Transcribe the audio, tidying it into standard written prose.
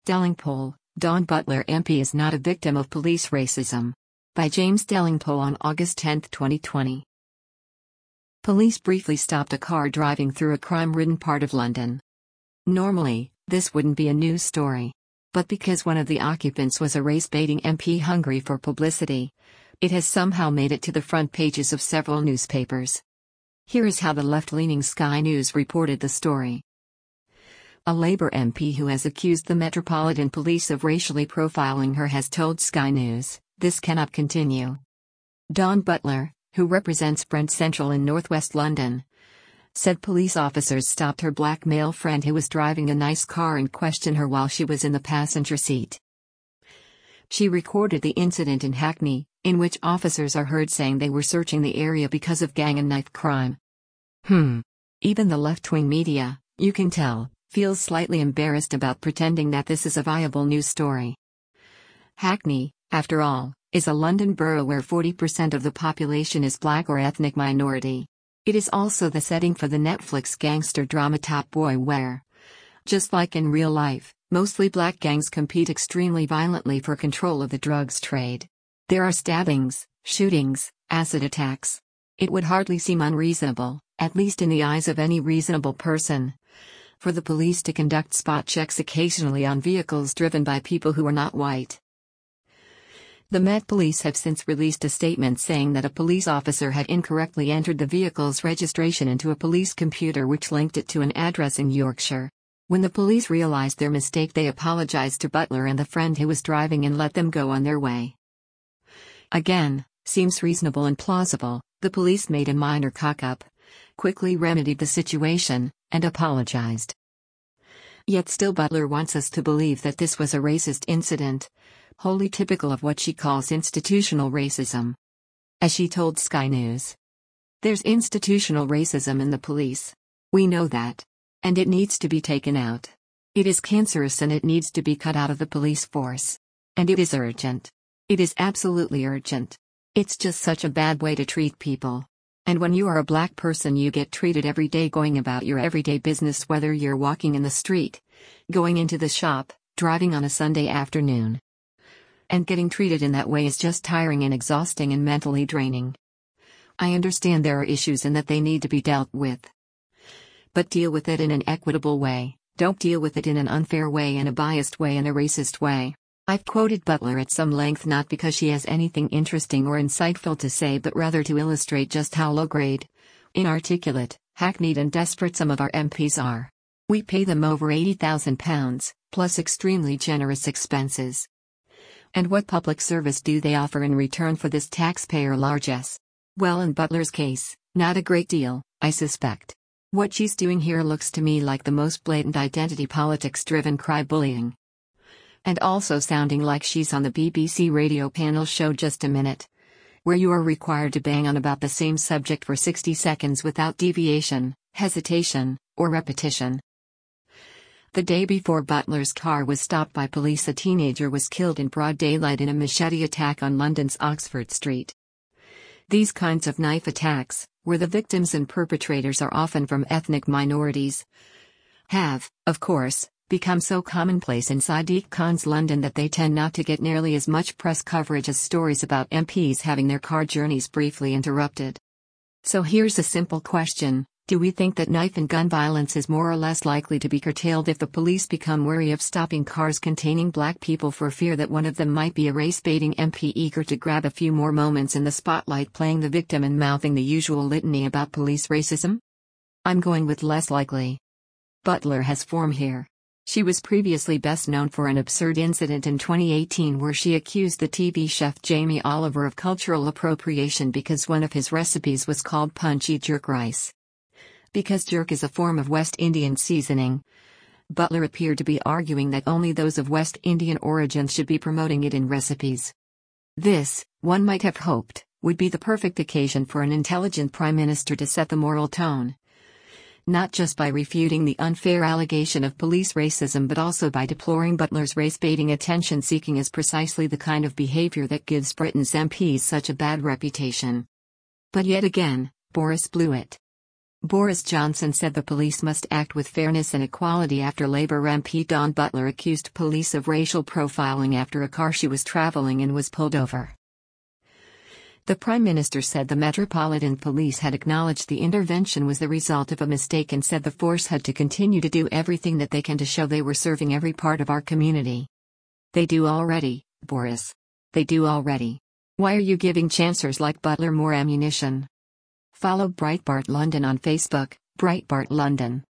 Delingpole, Dawn Butler MP is not a victim of police racism. By James Delingpole on August 10, 2020. Police briefly stopped a car driving through a crime-ridden part of London. Normally, this wouldn't be a news story. But because one of the occupants was a race-baiting MP hungry for publicity, it has somehow made it to the front pages of several newspapers. Here is how the left-leaning Sky News reported the story. A Labour MP who has accused the Metropolitan Police of racially profiling her has told Sky News, "This cannot continue." Dawn Butler, who represents Brent Central in northwest London, said police officers stopped her black male friend who was driving a nice car and questioned her while she was in the passenger seat. She recorded the incident in Hackney, in which officers are heard saying they were searching the area because of gang and knife crime. Even the left-wing media, you can tell, feels slightly embarrassed about pretending that this is a viable news story. Hackney, after all, is a London borough where 40% of the population is black or ethnic minority. It is also the setting for the Netflix gangster drama Top Boy where, just like in real life, mostly black gangs compete extremely violently for control of the drugs trade. There are stabbings, shootings, acid attacks. It would hardly seem unreasonable, at least in the eyes of any reasonable person, for the police to conduct spot checks occasionally on vehicles driven by people who are not white. The Met Police have since released a statement saying that a police officer had incorrectly entered the vehicle's registration into a police computer which linked it to an address in Yorkshire. When the police realized their mistake, they apologized to Butler and the friend who was driving and let them go on their way. Again, seems reasonable and plausible. The police made a minor cock-up, quickly remedied the situation, and apologized. Yet still Butler wants us to believe that this was a racist incident, wholly typical of what she calls institutional racism. As she told Sky News, "There's institutional racism in the police. We know that. And it needs to be taken out. It is cancerous and it needs to be cut out of the police force. And it is urgent. It is absolutely urgent. It's just such a bad way to treat people. And when you are a black person, you get treated every day going about your everyday business, whether you're walking in the street, going into the shop, driving on a Sunday afternoon. And getting treated in that way is just tiring and exhausting and mentally draining. I understand there are issues and that they need to be dealt with. But deal with it in an equitable way, don't deal with it in an unfair way and a biased way and a racist way." I've quoted Butler at some length not because she has anything interesting or insightful to say, but rather to illustrate just how low-grade, inarticulate, hackneyed and desperate some of our MPs are. We pay them over £80,000, plus extremely generous expenses. And what public service do they offer in return for this taxpayer largesse? Well, in Butler's case, not a great deal, I suspect. What she's doing here looks to me like the most blatant identity politics-driven cry-bullying. And also sounding like she's on the BBC radio panel show Just a Minute, where you are required to bang on about the same subject for 60 seconds without deviation, hesitation, or repetition. The day before Butler's car was stopped by police, a teenager was killed in broad daylight in a machete attack on London's Oxford Street. These kinds of knife attacks, where the victims and perpetrators are often from ethnic minorities, have, of course, become so commonplace in Sadiq Khan's London that they tend not to get nearly as much press coverage as stories about MPs having their car journeys briefly interrupted. So here's a simple question: do we think that knife and gun violence is more or less likely to be curtailed if the police become wary of stopping cars containing black people for fear that one of them might be a race-baiting MP eager to grab a few more moments in the spotlight playing the victim and mouthing the usual litany about police racism? I'm going with less likely. Butler has form here. She was previously best known for an absurd incident in 2018 where she accused the TV chef Jamie Oliver of cultural appropriation because one of his recipes was called punchy jerk rice. Because jerk is a form of West Indian seasoning, Butler appeared to be arguing that only those of West Indian origin should be promoting it in recipes. This, one might have hoped, would be the perfect occasion for an intelligent prime minister to set the moral tone. Not just by refuting the unfair allegation of police racism but also by deploring Butler's race-baiting attention-seeking as precisely the kind of behavior that gives Britain's MPs such a bad reputation. But yet again, Boris blew it. Boris Johnson said the police must act with fairness and equality after Labour MP Dawn Butler accused police of racial profiling after a car she was travelling in was pulled over. The Prime Minister said the Metropolitan Police had acknowledged the intervention was the result of a mistake and said the force had to continue to do everything that they can to show they were serving every part of our community. They do already, Boris. They do already. Why are you giving chancers like Butler more ammunition? Follow Breitbart London on Facebook, Breitbart London.